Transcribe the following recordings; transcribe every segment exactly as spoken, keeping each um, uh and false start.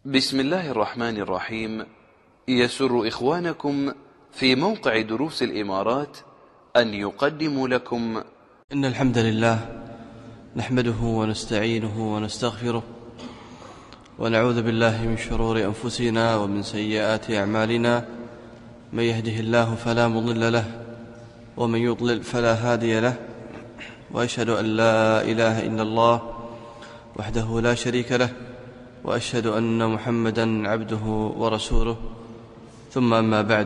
بسم الله الرحمن الرحيم. يسر إخوانكم في موقع دروس الإمارات أن يقدموا لكم إن الحمد لله نحمده ونستعينه ونستغفره ونعوذ بالله من شرور أنفسنا ومن سيئات أعمالنا. من يهده الله فلا مضل له ومن يضلل فلا هادي له، وأشهد أن لا إله إلا الله وحده لا شريك له، وأشهد أن محمدا عبده ورسوله. ثم أما بعد،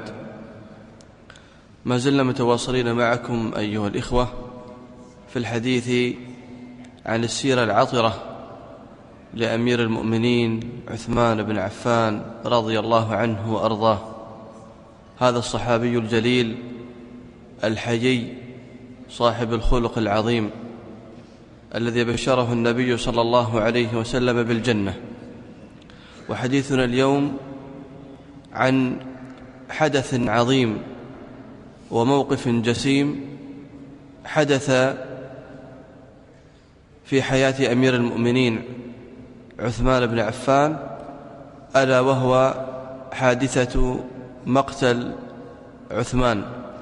ما زلنا متواصلين معكم أيها الإخوة في الحديث عن السيرة العطرة لأمير المؤمنين عثمان بن عفان رضي الله عنه وأرضاه، هذا الصحابي الجليل الحيي صاحب الخلق العظيم الذي بشره النبي صلى الله عليه وسلم بالجنة. وحديثنا اليوم عن حدث عظيم وموقف جسيم حدث في حياة أمير المؤمنين عثمان بن عفان، ألا وهو حادثة مقتل عثمان.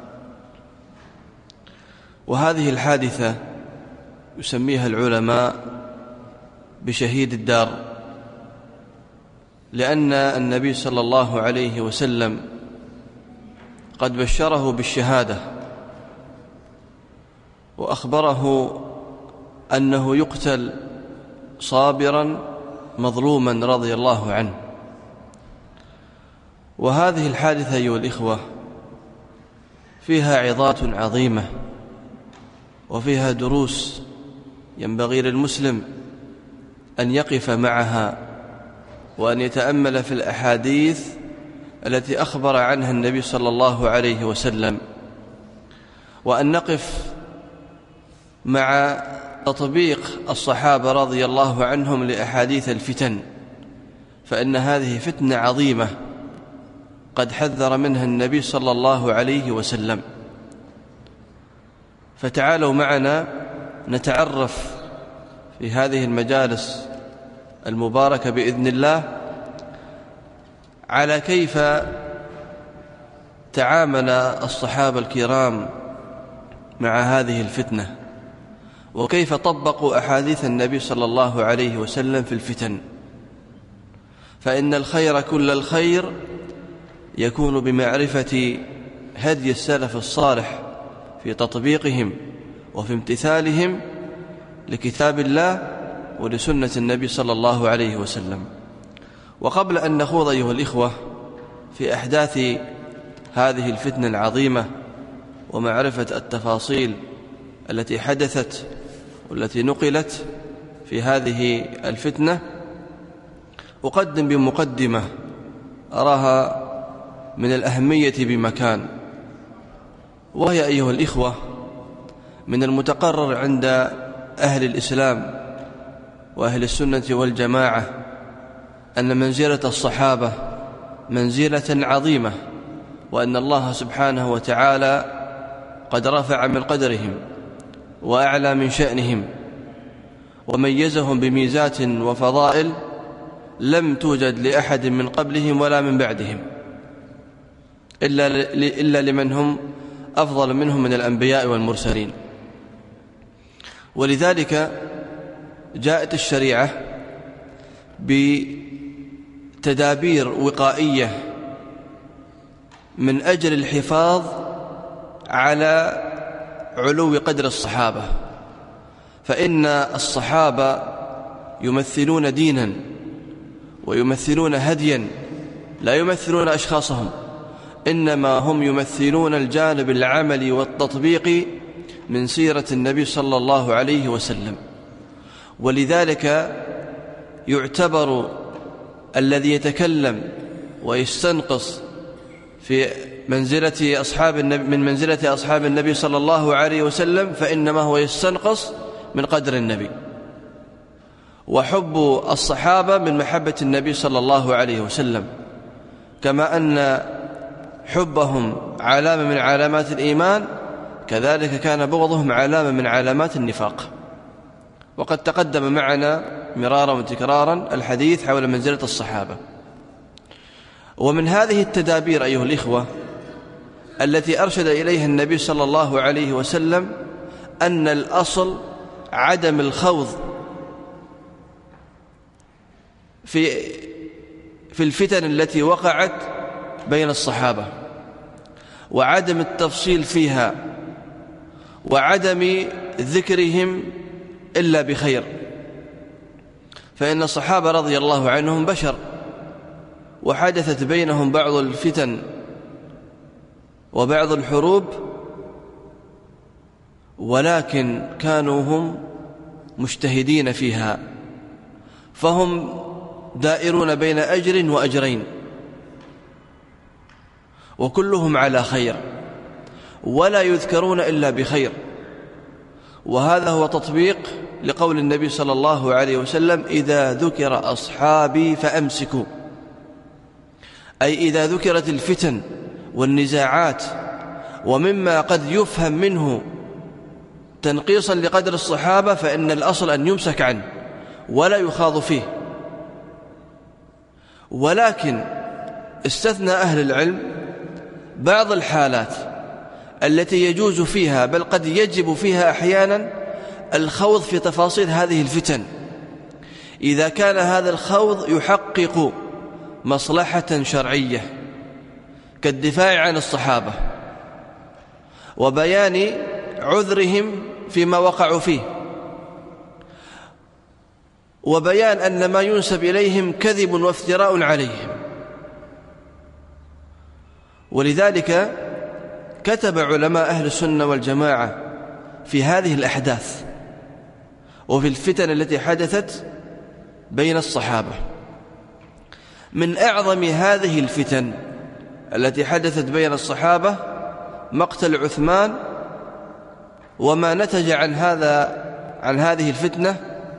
وهذه الحادثة يسميها العلماء بشهيد الدار، لأن النبي صلى الله عليه وسلم قد بشره بالشهادة وأخبره أنه يقتل صابرا مظلوما رضي الله عنه. وهذه الحادثة أيها الإخوة فيها عظات عظيمة وفيها دروس ينبغي للمسلم أن يقف معها وأن يتأمل في الأحاديث التي أخبر عنها النبي صلى الله عليه وسلم، وأن نقف مع تطبيق الصحابة رضي الله عنهم لأحاديث الفتن، فإن هذه فتنة عظيمة قد حذر منها النبي صلى الله عليه وسلم. فتعالوا معنا نتعرف في هذه المجالس المباركة بإذن الله على كيف تعامل الصحابة الكرام مع هذه الفتنة، وكيف طبقوا أحاديث النبي صلى الله عليه وسلم في الفتن. فإن الخير كل الخير يكون بمعرفة هدي السلف الصالح في تطبيقهم وفي امتثالهم لكتاب الله ولسنة النبي صلى الله عليه وسلم. وقبل أن نخوض أيها الإخوة في أحداث هذه الفتنة العظيمة ومعرفة التفاصيل التي حدثت والتي نقلت في هذه الفتنة، أقدم بمقدمة أراها من الأهمية بمكان، وهي أيها الإخوة من المتقرر عند أهل الإسلام وأهل السنة والجماعة أن منزلة الصحابة منزلة عظيمة، وأن الله سبحانه وتعالى قد رفع من قدرهم وأعلى من شأنهم وميزهم بميزات وفضائل لم توجد لأحد من قبلهم ولا من بعدهم إلا, إلا لمن هم أفضل منهم من الأنبياء والمرسلين. ولذلك جاءت الشريعة بتدابير وقائية من أجل الحفاظ على علو قدر الصحابة، فإن الصحابة يمثلون دينا ويمثلون هديا، لا يمثلون أشخاصهم، إنما هم يمثلون الجانب العملي والتطبيقي من سيرة النبي صلى الله عليه وسلم. ولذلك يعتبر الذي يتكلم ويستنقص في منزلة أصحاب النبي من منزلة أصحاب النبي صلى الله عليه وسلم فإنما هو يستنقص من قدر النبي. وحب الصحابة من محبة النبي صلى الله عليه وسلم، كما أن حبهم علامة من علامات الإيمان، كذلك كان بغضهم علامة من علامات النفاق. وقد تقدم معنا مرارا وتكرارا الحديث حول منزلة الصحابة. ومن هذه التدابير أيها الإخوة التي أرشد إليها النبي صلى الله عليه وسلم أن الأصل عدم الخوض في في الفتن التي وقعت بين الصحابة، وعدم التفصيل فيها، وعدم ذكرهم إلا بخير. فإن الصحابة رضي الله عنهم بشر، وحدثت بينهم بعض الفتن وبعض الحروب، ولكن كانوا هم مجتهدين فيها، فهم دائرون بين أجر وأجرين، وكلهم على خير، ولا يذكرون إلا بخير. وهذا هو تطبيق لقول النبي صلى الله عليه وسلم: إذا ذكر أصحابي فأمسكوا، أي إذا ذكرت الفتن والنزاعات ومما قد يفهم منه تنقيصا لقدر الصحابة، فإن الأصل أن يمسك عنه ولا يخاض فيه. ولكن استثنى أهل العلم بعض الحالات التي يجوز فيها، بل قد يجب فيها أحيانا الخوض في تفاصيل هذه الفتن، إذا كان هذا الخوض يحقق مصلحة شرعية، كالدفاع عن الصحابة وبيان عذرهم فيما وقعوا فيه، وبيان أن ما ينسب إليهم كذب وافتراء عليهم. ولذلك كتب علماء أهل السنة والجماعة في هذه الأحداث وفي الفتن التي حدثت بين الصحابة. من أعظم هذه الفتن التي حدثت بين الصحابة مقتل عثمان، وما نتج عن هذا عن هذه الفتنة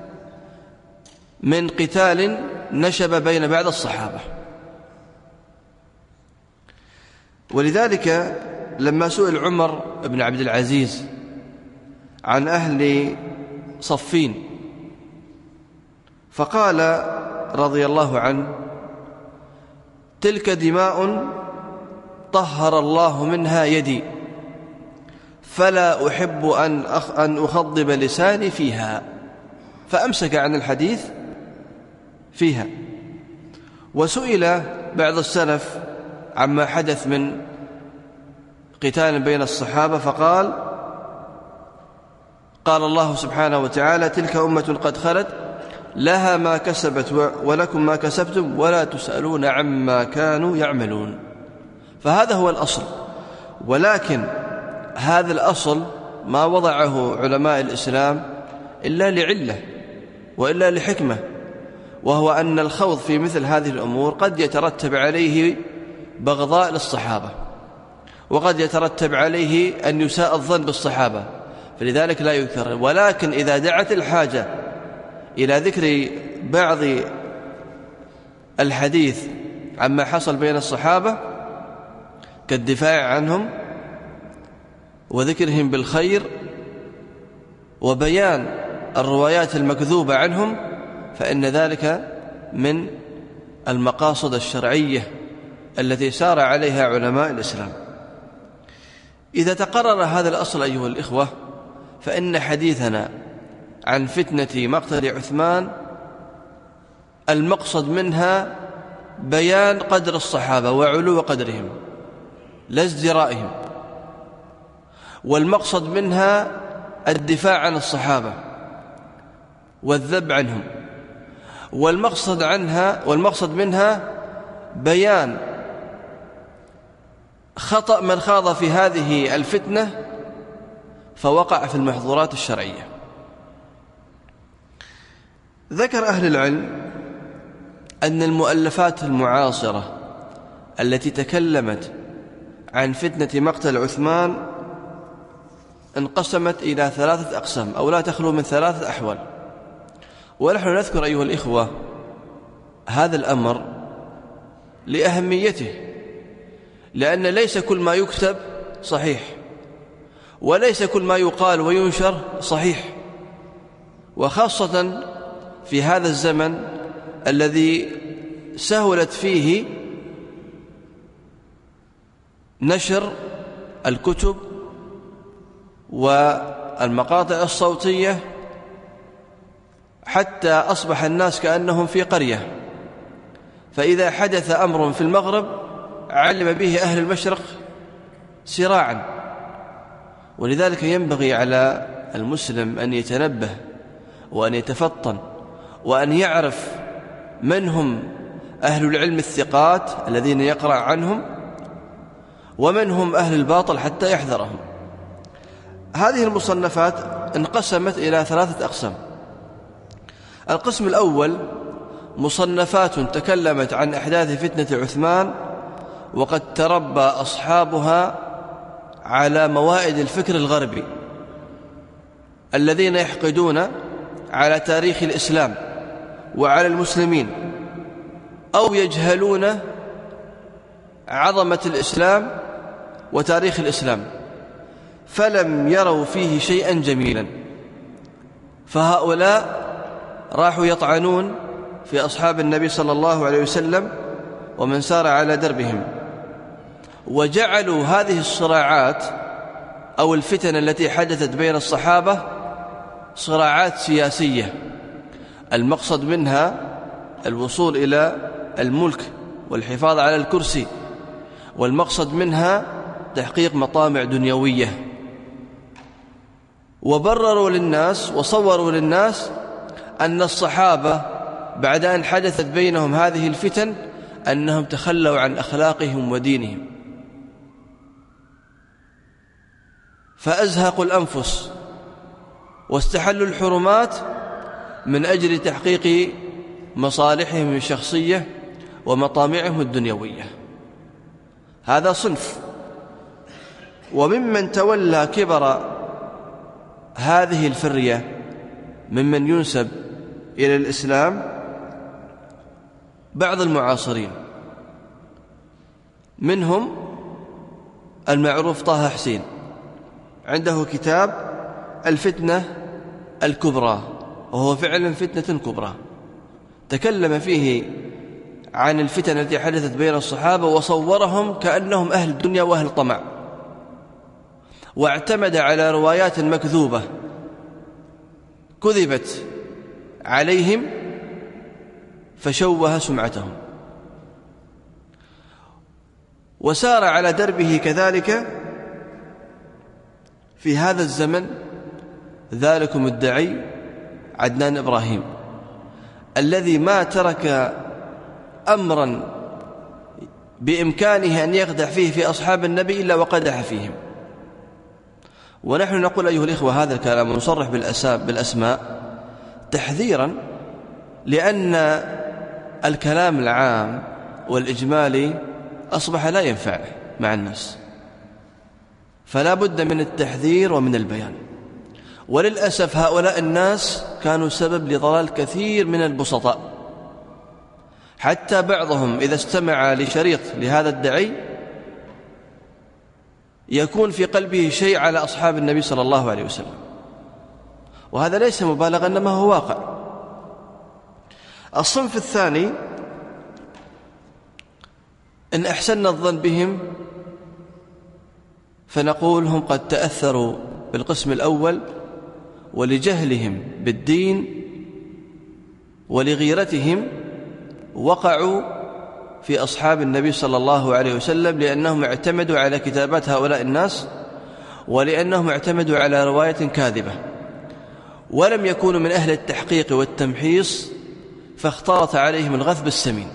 من قتال نشب بين بعض الصحابة. ولذلك لما سئل عمر بن عبد العزيز عن أهل صفين فقال رضي الله عنه: تلك دماء طهر الله منها يدي، فلا أحب أن أن أخضب لساني فيها، فأمسك عن الحديث فيها. وسئل بعض السلف عما حدث من قتال بين الصحابة فقال: قال الله سبحانه وتعالى: تلك أمة قد خلت لها ما كسبت ولكم ما كسبتم ولا تسألون عما كانوا يعملون. فهذا هو الأصل، ولكن هذا الأصل ما وضعه علماء الإسلام إلا لعلة وإلا لحكمة، وهو أن الخوض في مثل هذه الأمور قد يترتب عليه بغضاء للصحابة، وقد يترتب عليه أن يساء الظن بالصحابة، فلذلك لا يذكر. ولكن إذا دعت الحاجة إلى ذكر بعض الحديث عما حصل بين الصحابة كالدفاع عنهم وذكرهم بالخير وبيان الروايات المكذوبة عنهم، فإن ذلك من المقاصد الشرعية التي سار عليها علماء الإسلام. إذا تقرر هذا الأصل أيها الإخوة، فإن حديثنا عن فتنة مقتل عثمان المقصد منها بيان قدر الصحابة وعلو قدرهم لا ازدرائهم، والمقصد منها الدفاع عن الصحابة والذب عنهم، والمقصد عنها والمقصد منها بيان خطأ من خاض في هذه الفتنة فوقع في المحظورات الشرعية. ذكر أهل العلم أن المؤلفات المعاصرة التي تكلمت عن فتنة مقتل عثمان انقسمت إلى ثلاثة أقسام، أو لا تخلو من ثلاثة أحوال. ونحن نذكر أيها الإخوة هذا الأمر لأهميته، لأن ليس كل ما يكتب صحيح، وليس كل ما يقال وينشر صحيح، وخاصة في هذا الزمن الذي سهلت فيه نشر الكتب والمقاطع الصوتية، حتى أصبح الناس كأنهم في قرية، فإذا حدث أمر في المغرب علم به أهل المشرق سراعا. ولذلك ينبغي على المسلم أن يتنبه وأن يتفطن وأن يعرف من هم أهل العلم الثقات الذين يقرأ عنهم ومن هم أهل الباطل حتى يحذرهم. هذه المصنفات انقسمت إلى ثلاثة أقسام. القسم الأول مصنفات تكلمت عن أحداث فتنة عثمان وقد تربى أصحابها على موائد الفكر الغربي الذين يحقدون على تاريخ الإسلام وعلى المسلمين، أو يجهلون عظمة الإسلام وتاريخ الإسلام فلم يروا فيه شيئا جميلا، فهؤلاء راحوا يطعنون في أصحاب النبي صلى الله عليه وسلم ومن سار على دربهم، وجعلوا هذه الصراعات أو الفتن التي حدثت بين الصحابة صراعات سياسية المقصد منها الوصول إلى الملك والحفاظ على الكرسي، والمقصد منها تحقيق مطامع دنيوية. وبرروا للناس وصوروا للناس أن الصحابة بعد أن حدثت بينهم هذه الفتن أنهم تخلوا عن أخلاقهم ودينهم، فأزهقوا الأنفس واستحلوا الحرمات من أجل تحقيق مصالحهم الشخصية ومطامعهم الدنيوية. هذا صنف. وممن تولى كبر هذه الفرية ممن ينسب إلى الإسلام بعض المعاصرين، منهم المعروف طه حسين، عنده كتاب الفتنة الكبرى، وهو فعلا فتنة كبرى، تكلم فيه عن الفتن التي حدثت بين الصحابة وصورهم كأنهم أهل الدنيا وأهل طمع، واعتمد على روايات مكذوبة كذبت عليهم فشوه سمعتهم، وسار على دربه كذلك في هذا الزمن ذلكم الدعي عدنان إبراهيم، الذي ما ترك أمرا بإمكانه أن يقدح فيه في أصحاب النبي إلا وقدح فيهم. ونحن نقول أيها الإخوة هذا الكلام ونصرح بالأسماء تحذيرا، لأن الكلام العام والإجمالي أصبح لا ينفع مع الناس، فلا بد من التحذير ومن البيان. وللأسف هؤلاء الناس كانوا سبب لضلال كثير من البسطاء، حتى بعضهم إذا استمع لشريط لهذا الدعي يكون في قلبه شيء على أصحاب النبي صلى الله عليه وسلم، وهذا ليس مبالغا إنما هو واقع. الصنف الثاني إن أحسننا الظن بهم فنقول هم قد تأثروا بالقسم الأول، ولجهلهم بالدين ولغيرتهم وقعوا في أصحاب النبي صلى الله عليه وسلم، لأنهم اعتمدوا على كتابات هؤلاء الناس، ولأنهم اعتمدوا على رواية كاذبة، ولم يكونوا من أهل التحقيق والتمحيص، فاختلط عليهم الغث بالسمين.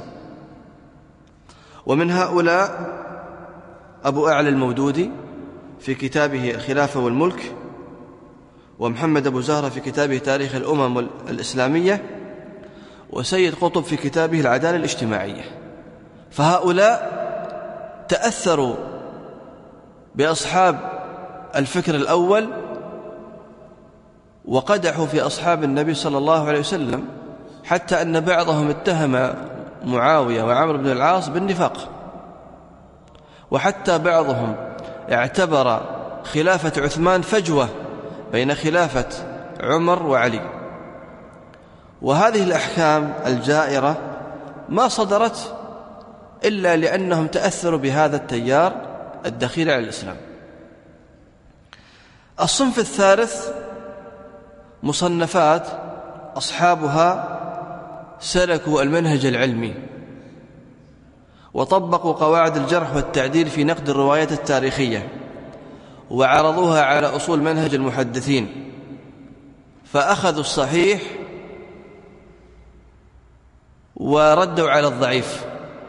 ومن هؤلاء أبو أعلى المودودي في كتابه الخلافة والملك، ومحمد أبو زهرة في كتابه تاريخ الأمم الإسلامية، وسيد قطب في كتابه العدالة الاجتماعية. فهؤلاء تأثروا بأصحاب الفكر الأول وقدحوا في أصحاب النبي صلى الله عليه وسلم، حتى أن بعضهم اتهم معاوية وعمرو بن العاص بالنفاق، وحتى بعضهم اعتبر خلافة عثمان فجوة بين خلافة عمر وعلي، وهذه الأحكام الجائرة ما صدرت إلا لأنهم تأثروا بهذا التيار الدخيل على الإسلام. الصنف الثالث مصنفات أصحابها سلكوا المنهج العلمي وطبقوا قواعد الجرح والتعديل في نقد الروايات التاريخية وعرضوها على أصول منهج المحدثين، فأخذوا الصحيح وردوا على الضعيف.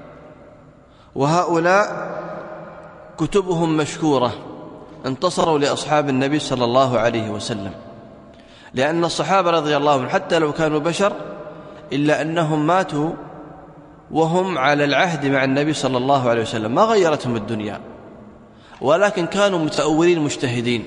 وهؤلاء كتبهم مشكورة، انتصروا لأصحاب النبي صلى الله عليه وسلم، لأن الصحابة رضي الله عنهم حتى لو كانوا بشر إلا أنهم ماتوا وهم على العهد مع النبي صلى الله عليه وسلم، ما غيرتهم الدنيا، ولكن كانوا متأولين مجتهدين.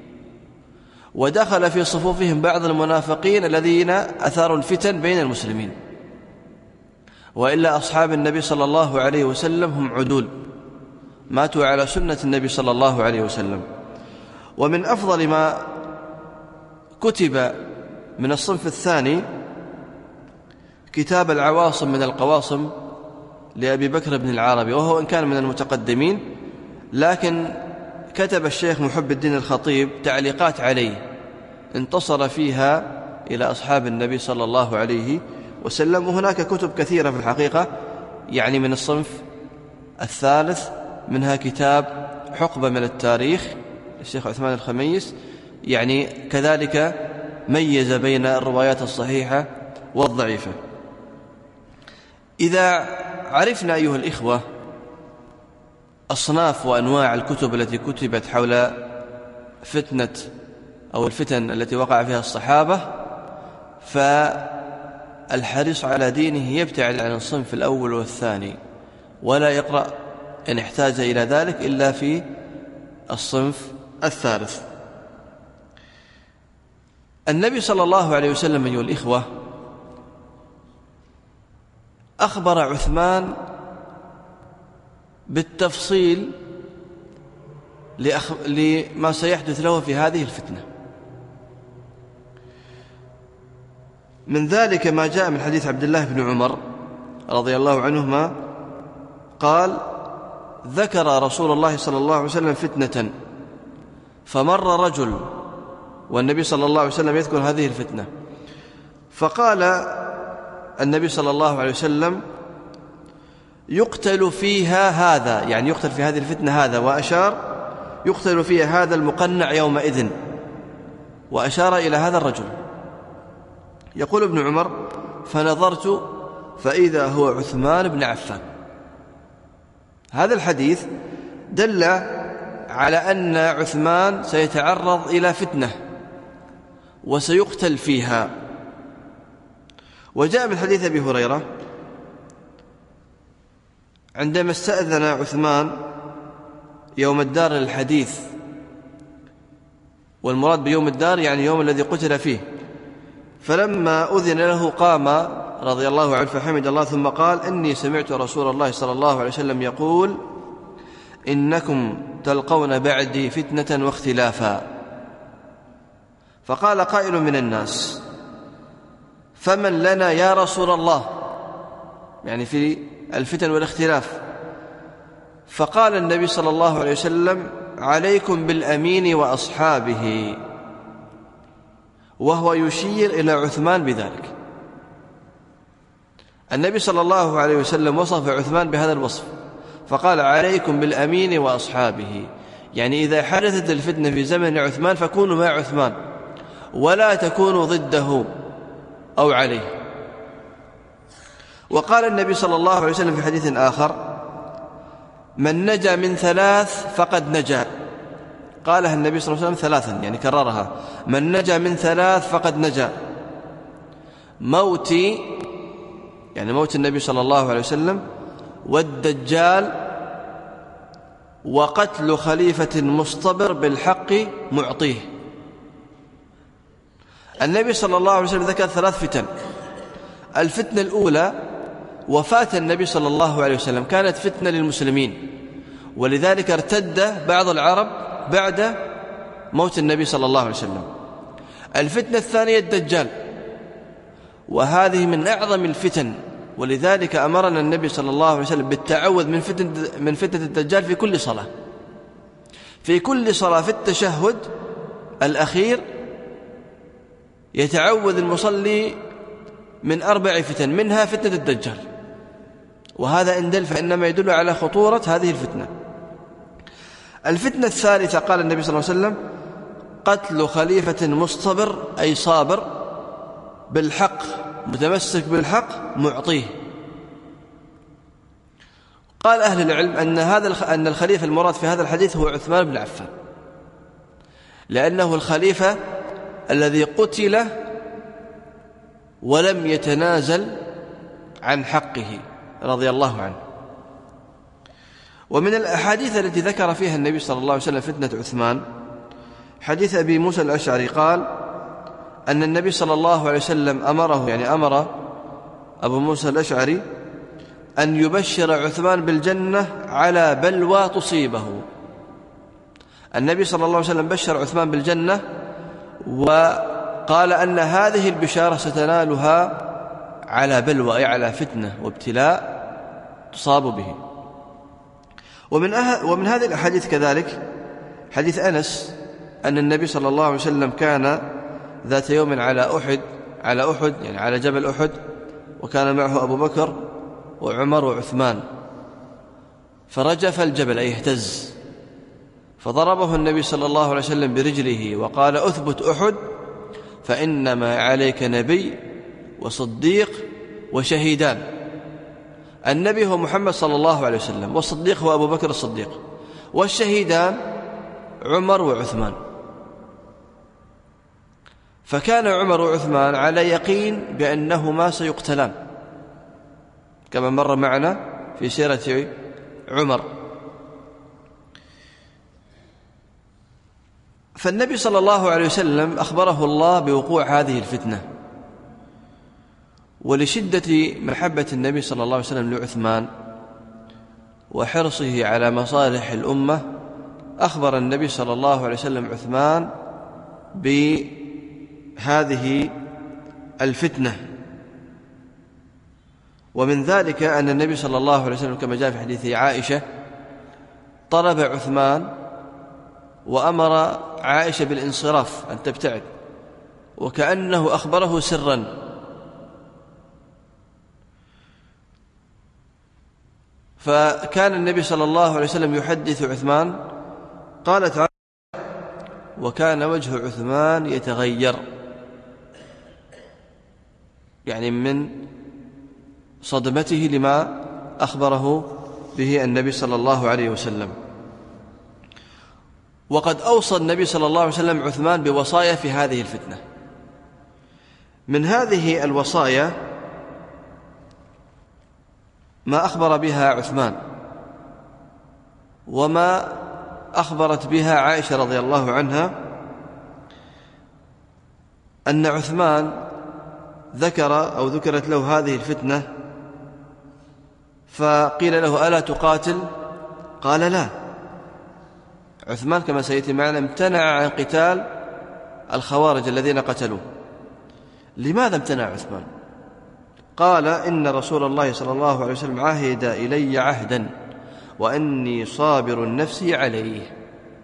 ودخل في صفوفهم بعض المنافقين الذين أثاروا الفتن بين المسلمين، وإلا أصحاب النبي صلى الله عليه وسلم هم عدول ماتوا على سنة النبي صلى الله عليه وسلم. ومن أفضل ما كتب من الصنف الثاني كتاب العواصم من القواصم لأبي بكر بن العربي، وهو إن كان من المتقدمين لكن كتب الشيخ محب الدين الخطيب تعليقات عليه انتصر فيها إلى أصحاب النبي صلى الله عليه وسلم. وهناك كتب كثيرة في الحقيقة يعني من الصنف الثالث، منها كتاب حقبة من التاريخ الشيخ عثمان الخميس، يعني كذلك ميز بين الروايات الصحيحة والضعيفة. إذا عرفنا أيها الإخوة أصناف وأنواع الكتب التي كتبت حول فتنة أو الفتن التي وقع فيها الصحابة، فالحريص على دينه يبتعد عن الصنف الأول والثاني، ولا يقرأ إن احتاج إلى ذلك إلا في الصنف الثالث. النبي صلى الله عليه وسلم أيها الإخوة أخبر عثمان بالتفصيل لأخ... لما سيحدث له في هذه الفتنة. من ذلك ما جاء من حديث عبد الله بن عمر رضي الله عنهما قال: ذكر رسول الله صلى الله عليه وسلم فتنة فمر رجل، والنبي صلى الله عليه وسلم يذكر هذه الفتنة، فقال النبي صلى الله عليه وسلم: يقتل فيها هذا، يعني يقتل في هذه الفتنة هذا، وأشار يقتل فيها هذا المقنع يومئذ، وأشار إلى هذا الرجل. يقول ابن عمر: فنظرت فإذا هو عثمان بن عفان. هذا الحديث دل على أن عثمان سيتعرض إلى فتنة وسيقتل فيها. وجاء من حديث أبي هريرة عندما استأذن عثمان يوم الدار للحديث، والمراد بيوم الدار يعني يوم الذي قتل فيه، فلما أذن له قام رضي الله عنه فحمد الله ثم قال: إني سمعت رسول الله صلى الله عليه وسلم يقول: إنكم تلقون بعدي فتنة واختلافا. فقال قائل من الناس: فمن لنا يا رسول الله، يعني في الفتن والاختلاف. فقال النبي صلى الله عليه وسلم: عليكم بالأمين وأصحابه، وهو يشير إلى عثمان بذلك. النبي صلى الله عليه وسلم وصف عثمان بهذا الوصف، فقال: عليكم بالأمين وأصحابه، يعني إذا حدثت الفتنة في زمن عثمان فكونوا مع عثمان ولا تكونوا ضده أو عليه. وقال النبي صلى الله عليه وسلم في حديث آخر: من نجا من ثلاث فقد نجا. قالها النبي صلى الله عليه وسلم ثلاثا، يعني كررها: من نجا من ثلاث فقد نجا: موتي، يعني موت النبي صلى الله عليه وسلم، والدجال، وقتل خليفة مصطبر بالحق معطيه. النبي صلى الله عليه وسلم ذكر ثلاث فتن. الفتنة الأولى وفاة النبي صلى الله عليه وسلم، كانت فتنة للمسلمين، ولذلك ارتد بعض العرب بعد موت النبي صلى الله عليه وسلم. الفتنة الثانية الدجال، وهذه من أعظم الفتن، ولذلك أمرنا النبي صلى الله عليه وسلم بالتعوذ من فتنة, من فتنة الدجال في كل صلاة، في كل صلاة في التشهد الأخير يتعوذ المصلي من أربع فتن، منها فتنة الدجال، وهذا إن دل فإنما يدل على خطورة هذه الفتنة. الفتنة الثالثة قال النبي صلى الله عليه وسلم: قتل خليفة مصطبر، أي صابر بالحق متمسك بالحق معطيه. قال أهل العلم أن هذا أن الخليفة المراد في هذا الحديث هو عثمان بن عفان، لأنه الخليفة الذي قتل ولم يتنازل عن حقه رضي الله عنه. ومن الأحاديث التي ذكر فيها النبي صلى الله عليه وسلم فتنة عثمان حديث أبي موسى الأشعري، قال أن النبي صلى الله عليه وسلم أمره، يعني أمر أبو موسى الأشعري أن يبشر عثمان بالجنة على بلوى تصيبه. النبي صلى الله عليه وسلم بشر عثمان بالجنة، وقال أن هذه البشارة ستنالها على بلوى، أي على فتنة وابتلاء تصاب به. ومن, أه ومن هذه الأحاديث كذلك حديث أنس أن النبي صلى الله عليه وسلم كان ذات يوم على أحد على أحد يعني على جبل أحد، وكان معه أبو بكر وعمر وعثمان، فرجف الجبل أي اهتز، فضربه النبي صلى الله عليه وسلم برجله وقال: أثبت أحد فإنما عليك نبي وصديق وشهيدان. النبي هو محمد صلى الله عليه وسلم، والصديق هو أبو بكر الصديق، والشهيدان عمر وعثمان. فكان عمر وعثمان على يقين بأنهما سيقتلان، كما مر معنا في سيرة عمر. فالنبي صلى الله عليه وسلم أخبره الله بوقوع هذه الفتنة، ولشدة محبة النبي صلى الله عليه وسلم لعثمان وحرصه على مصالح الأمة أخبر النبي صلى الله عليه وسلم عثمان بهذه الفتنة. ومن ذلك أن النبي صلى الله عليه وسلم كما جاء في حديث عائشة طلب عثمان وأمر عائشة بالانصراف أن تبتعد، وكأنه أخبره سرا. فكان النبي صلى الله عليه وسلم يحدث عثمان، قالت عائشة: وكان وجه عثمان يتغير، يعني من صدمته لما أخبره به النبي صلى الله عليه وسلم. وقد أوصى النبي صلى الله عليه وسلم عثمان بوصايا في هذه الفتنة. من هذه الوصايا ما أخبر بها عثمان، وما أخبرت بها عائشة رضي الله عنها، أن عثمان ذكر أو ذكرت له هذه الفتنة، فقيل له: ألا تقاتل؟ قال: لا. عثمان كما سيأتي معنا امتنع عن قتال الخوارج الذين قتلوه. لماذا امتنع عثمان؟ قال: إن رسول الله صلى الله عليه وسلم عهد إلي عهدا وأني صابر نفسي عليه.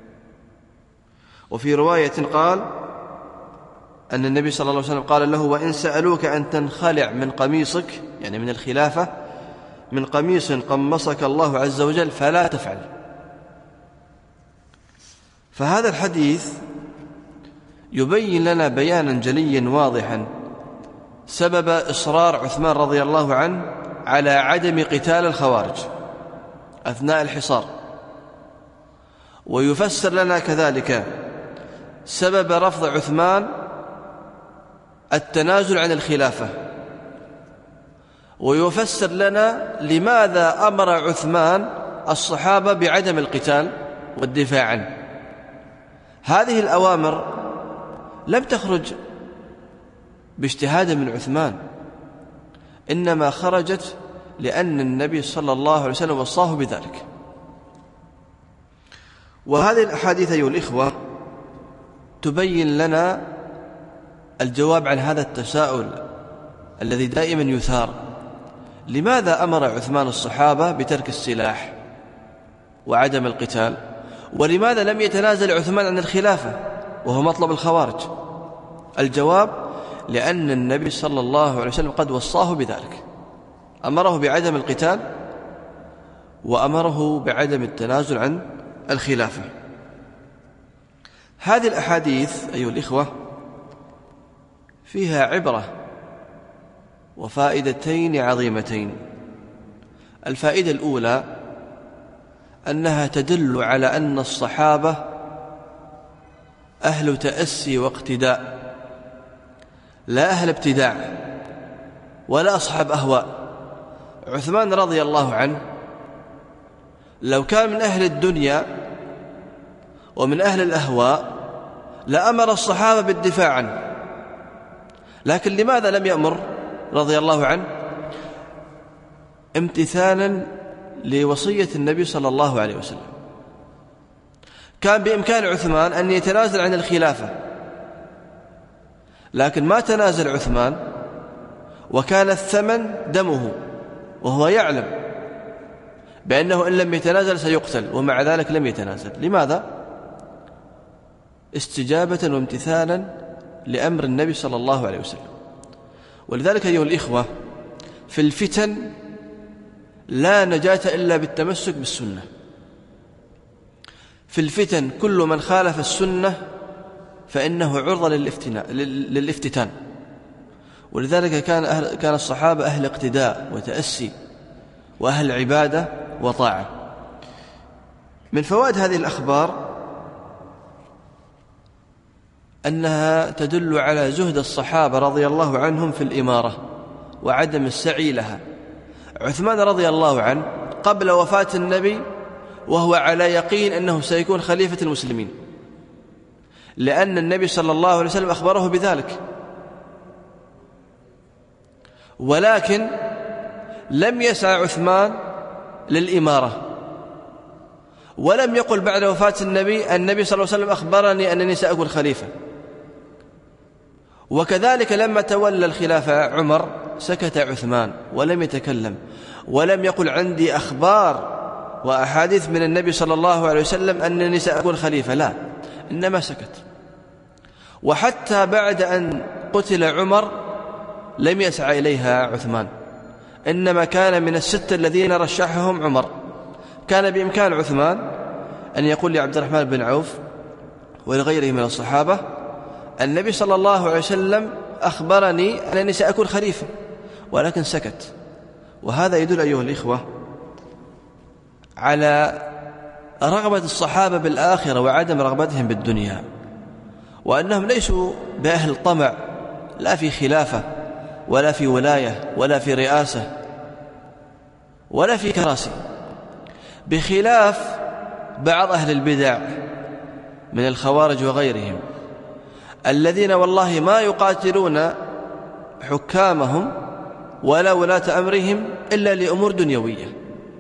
وفي رواية قال أن النبي صلى الله عليه وسلم قال له: وإن سألوك أن تنخلع من قميصك، يعني من الخلافة، من قميص قمصك الله عز وجل فلا تفعل. فهذا الحديث يبين لنا بيانا جليا واضحا سبب إصرار عثمان رضي الله عنه على عدم قتال الخوارج أثناء الحصار، ويفسر لنا كذلك سبب رفض عثمان التنازل عن الخلافة، ويفسر لنا لماذا أمر عثمان الصحابة بعدم القتال والدفاع عنه. هذه الأوامر لم تخرج باجتهاد من عثمان، إنما خرجت لأن النبي صلى الله عليه وسلم وصاه بذلك. وهذه الأحاديث أيها الإخوة تبين لنا الجواب عن هذا التساؤل الذي دائما يثار. لماذا أمر عثمان الصحابة بترك السلاح وعدم القتال؟ ولماذا لم يتنازل عثمان عن الخلافة وهو مطلب الخوارج؟ الجواب: لأن النبي صلى الله عليه وسلم قد وصاه بذلك، أمره بعدم القتال وأمره بعدم التنازل عن الخلافة. هذه الأحاديث أيها الإخوة فيها عبرة وفائدتين عظيمتين. الفائدة الأولى أنها تدل على أن الصحابة أهل تأسي واقتداء، لا أهل ابتداع ولا أصحاب أهواء. عثمان رضي الله عنه لو كان من أهل الدنيا ومن أهل الأهواء لأمر الصحابة بالدفاع عنه، لكن لماذا لم يأمر رضي الله عنه؟ امتثالا لوصية النبي صلى الله عليه وسلم. كان بإمكان عثمان أن يتنازل عن الخلافة، لكن ما تنازل عثمان، وكان الثمن دمه، وهو يعلم بأنه إن لم يتنازل سيقتل، ومع ذلك لم يتنازل. لماذا؟ استجابة وامتثالا لأمر النبي صلى الله عليه وسلم. ولذلك أيها الإخوة في الفتن لا نجاة إلا بالتمسك بالسنة. في الفتن كل من خالف السنة فإنه عرضة للافتتان. ولذلك كان, أهل كان الصحابة أهل اقتداء وتأسي وأهل عبادة وطاعة. من فوائد هذه الأخبار أنها تدل على زهد الصحابة رضي الله عنهم في الإمارة وعدم السعي لها. عثمان رضي الله عنه قبل وفاة النبي وهو على يقين أنه سيكون خليفة المسلمين، لأن النبي صلى الله عليه وسلم أخبره بذلك، ولكن لم يسعى عثمان للإمارة، ولم يقل بعد وفاة النبي النبي صلى الله عليه وسلم أخبرني أنني سأكون خليفة. وكذلك لما تولى الخلافة عمر سكت عثمان ولم يتكلم، ولم يقل عندي أخبار وأحاديث من النبي صلى الله عليه وسلم أنني سأكون خليفة، لا، إنما سكت. وحتى بعد أن قتل عمر لم يسعى إليها عثمان، إنما كان من الستة الذين رشحهم عمر. كان بإمكان عثمان أن يقول لعبد الرحمن بن عوف ولغيره من الصحابة النبي صلى الله عليه وسلم أخبرني أنني سأكون خليفة، ولكن سكت. وهذا يدل أيها الإخوة على رغبة الصحابة بالآخرة وعدم رغبتهم بالدنيا، وأنهم ليسوا بأهل طمع لا في خلافة ولا في ولاية ولا في رئاسة ولا في كراسي، بخلاف بعض أهل البدع من الخوارج وغيرهم الذين والله ما يقاتلون حكامهم ولا ولاة أمرهم إلا لأمور دنيوية.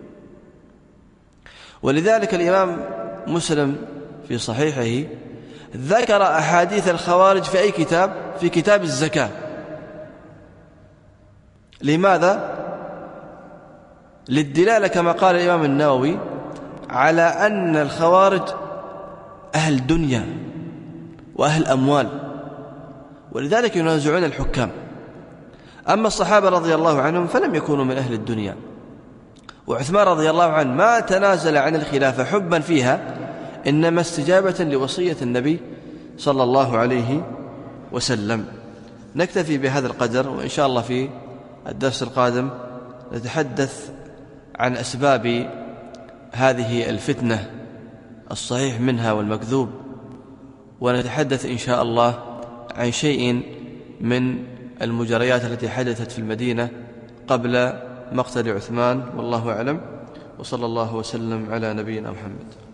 ولذلك الإمام مسلم في صحيحه ذكر أحاديث الخوارج في أي كتاب؟ في كتاب الزكاة. لماذا؟ للدلالة كما قال الإمام النووي على أن الخوارج أهل دنيا وأهل أموال، ولذلك ينازعون الحكام. أما الصحابة رضي الله عنهم فلم يكونوا من أهل الدنيا، وعثمان رضي الله عنه ما تنازل عن الخلافة حبا فيها، إنما استجابة لوصية النبي صلى الله عليه وسلم. نكتفي بهذا القدر، وإن شاء الله في الدرس القادم نتحدث عن أسباب هذه الفتنة الصحيح منها والمكذوب، ونتحدث إن شاء الله عن شيء من المجريات التي حدثت في المدينة قبل مقتل عثمان، والله أعلم، وصلى الله وسلم على نبينا محمد.